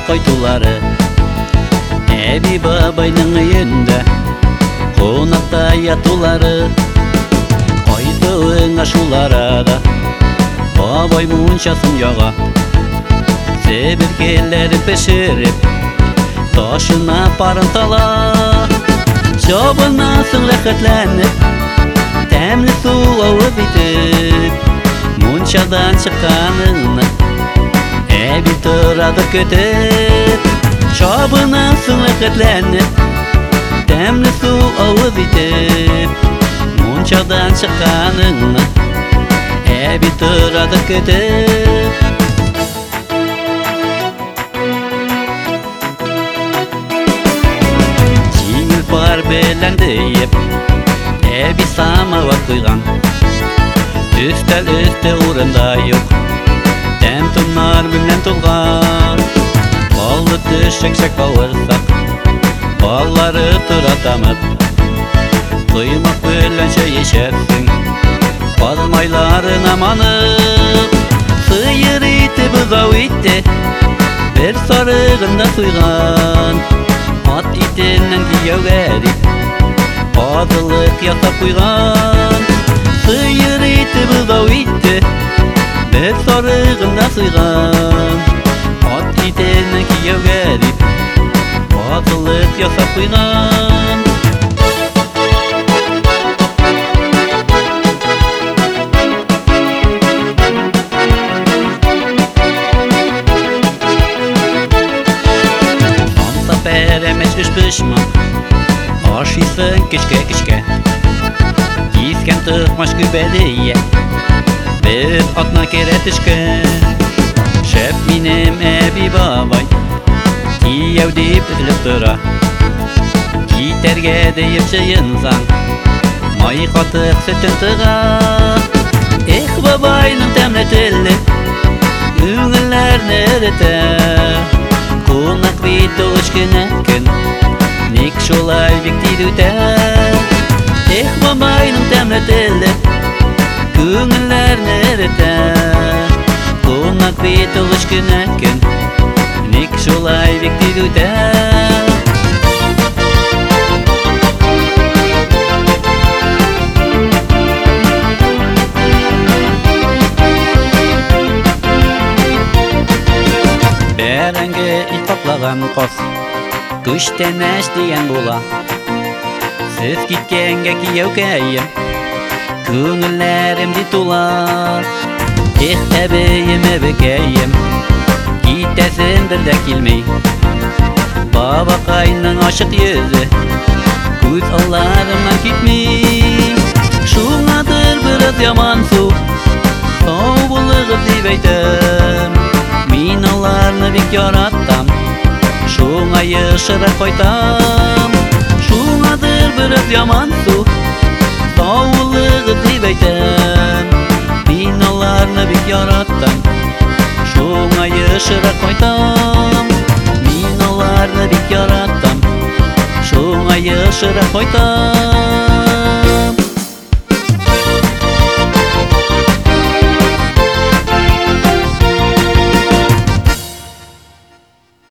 koyduları. Ebi babayның үйünde қонақта ятулары. Koyduğun aşulara da babay munçasın yağa. Sebirgeleri pişirip taşına parıntala. Çabınasın rəxətlenip təmli su avız itip. Munçadan çıkanını ebi tıradı kötüp. Çabınasın rəxətlenip təmli su avız itip. Munçadan çıkanını ebi tıradı kötüp. Жеңіл бар беләнде еп ebi самовар құйған. Üstel üstte урында юк, тәм тунар белән тулган. Баллы төшәксәк бавырсак, баллары тора тамып. Құймак белән чәй эчәрсең, базмайларына манып. Сыйыр ите бозау ите, бер сарыгында суйган. Ат итеннән кияүгә дип адылык ясап куйган. Сыйыр ите бозау ите, бер сарыгында суйган. Ат итеннән кияүгә дип адылык ясап куйган. Пәрәмәч үш пышмак ашыйсың кешкә-кешкә. Кискән тыкмаш күбәлие бер атна керә төшкә. Шәп минем әби бабай кияү дип эзләп тора. Китәргә диеп җыенсаң май катык сөтен тыга. Эх, бабайның тәмле теле күңелләрне эретә. Кунак бит уч кенә көн, ник шулай бик тиз үтә. Эх, бабайның тәмле теле күңелләрне эретә. Кунак бит уч кенә көн, ник шулай бик тиз үтә. Бәрәңге ит каплаган каз көчтән әш дигән була. Сез киткәнгә кияүкәем күңелләрем ди тула. Эх, әбейем, әбекәем китәсендер дә килмәй. Бабакайның ачык йөзе күз алларымнан китмәй. Шуңадыр бераз яман су сау булыгыз дип әйтәм. Мин аларны бик яраттам, шуңа ешырак кайтам. Шуңадыр бераз яман су саулыгыз дип әйтәм. Мин аларны бик яраттам, шуңа ешырак кайтам. Мин аларны бик яраттам, шуңа ешырак кайтам.